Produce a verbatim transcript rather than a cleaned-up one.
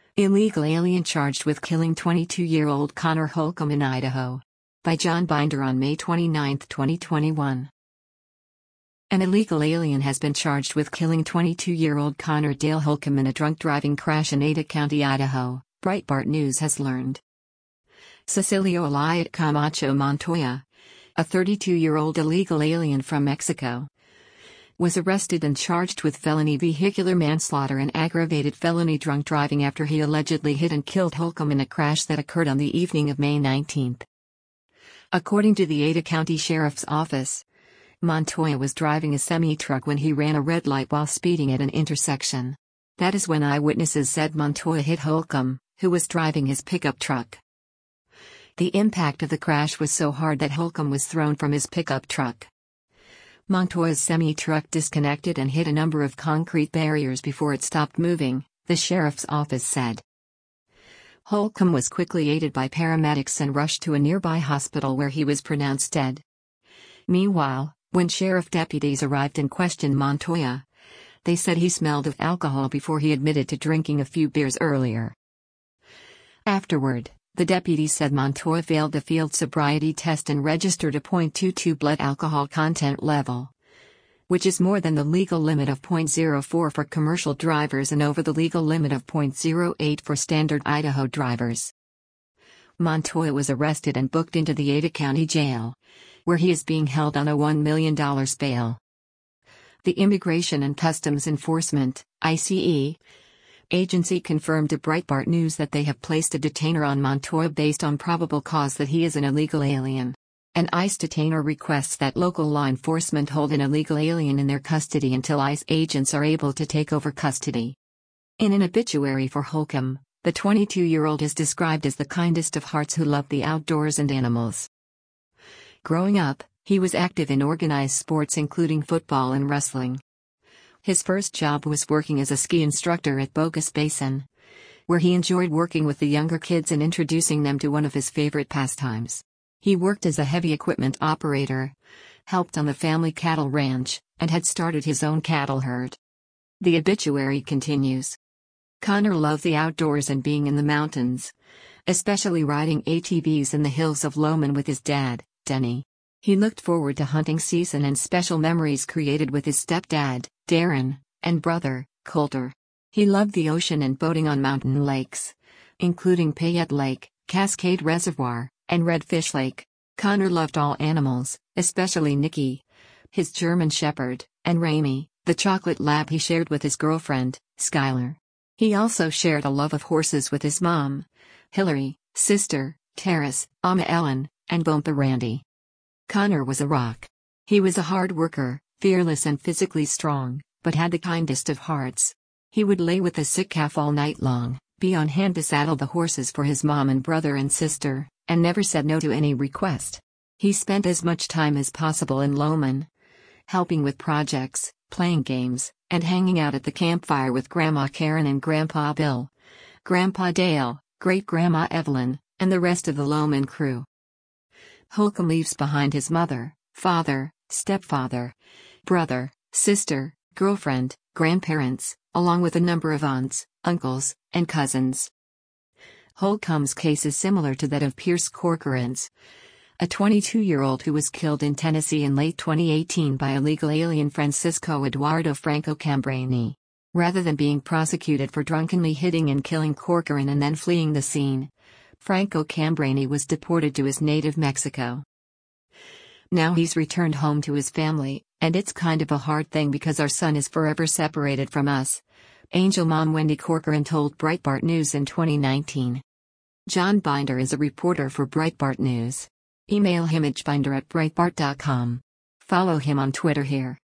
Illegal alien charged with killing twenty-two-year-old Connor Holcomb in Idaho. By John Binder on May twenty-ninth, twenty twenty-one. An illegal alien has been charged with killing twenty-two-year-old Connor Dale Holcomb in a drunk driving crash in Ada County, Idaho, Breitbart News has learned. Cecilio Eliot Camacho Montoya, a thirty-two-year-old illegal alien from Mexico, was arrested and charged with felony vehicular manslaughter and aggravated felony drunk driving after he allegedly hit and killed Holcomb in a crash that occurred on the evening of May nineteenth. According to the Ada County Sheriff's Office, Montoya was driving a semi-truck when he ran a red light while speeding at an intersection. That is when eyewitnesses said Montoya hit Holcomb, who was driving his pickup truck. The impact of the crash was so hard that Holcomb was thrown from his pickup truck. Montoya's semi-truck disconnected and hit a number of concrete barriers before it stopped moving, the sheriff's office said. Holcomb was quickly aided by paramedics and rushed to a nearby hospital where he was pronounced dead. Meanwhile, when sheriff deputies arrived and questioned Montoya, they said he smelled of alcohol before he admitted to drinking a few beers earlier. Afterward, the deputies said Montoya failed the field sobriety test and registered a point two two blood alcohol content level, which is more than the legal limit of point zero four for commercial drivers and over the legal limit of point zero eight for standard Idaho drivers. Montoya was arrested and booked into the Ada County Jail, where he is being held on a one million dollars bail. The Immigration and Customs Enforcement, I C E, agency confirmed to Breitbart News that they have placed a detainer on Montoya based on probable cause that he is an illegal alien. An ICE detainer requests that local law enforcement hold an illegal alien in their custody until ICE agents are able to take over custody. In an obituary for Holcomb, the twenty-two-year-old is described as the kindest of hearts who loved the outdoors and animals. Growing up, he was active in organized sports including football and wrestling. His first job was working as a ski instructor at Bogus Basin, where he enjoyed working with the younger kids and introducing them to one of his favorite pastimes. He worked as a heavy equipment operator, helped on the family cattle ranch, and had started his own cattle herd. The obituary continues. Connor loved the outdoors and being in the mountains, especially riding A T Vs in the hills of Lowman with his dad, Denny. He looked forward to hunting season and special memories created with his stepdad, Darren, and brother, Coulter. He loved the ocean and boating on mountain lakes, including Payette Lake, Cascade Reservoir, and Redfish Lake. Connor loved all animals, especially Nicky, his German Shepherd, and Rami, the chocolate lab he shared with his girlfriend, Skylar. He also shared a love of horses with his mom, Hillary, sister, Terrace, Ama Ellen, and Bumpa Randy. Connor was a rock. He was a hard worker, fearless and physically strong, but had the kindest of hearts. He would lay with the sick calf all night long, be on hand to saddle the horses for his mom and brother and sister, and never said no to any request. He spent as much time as possible in Lowman, helping with projects, playing games, and hanging out at the campfire with Grandma Karen and Grandpa Bill, Grandpa Dale, Great-Grandma Evelyn, and the rest of the Lowman crew. Holcomb leaves behind his mother, father, stepfather, brother, sister, girlfriend, grandparents, along with a number of aunts, uncles, and cousins. Holcomb's case is similar to that of Pierce Corcoran's, a twenty-two-year-old who was killed in Tennessee in late twenty eighteen by illegal alien Francisco Eduardo Franco Cambrini. Rather than being prosecuted for drunkenly hitting and killing Corcoran and then fleeing the scene, Franco Cambrini was deported to his native Mexico. Now he's returned home to his family, and it's kind of a hard thing because our son is forever separated from us, Angel Mom Wendy Corcoran told Breitbart News in twenty nineteen. John Binder is a reporter for Breitbart News. Email him at binder at breitbart dot com. Follow him on Twitter here.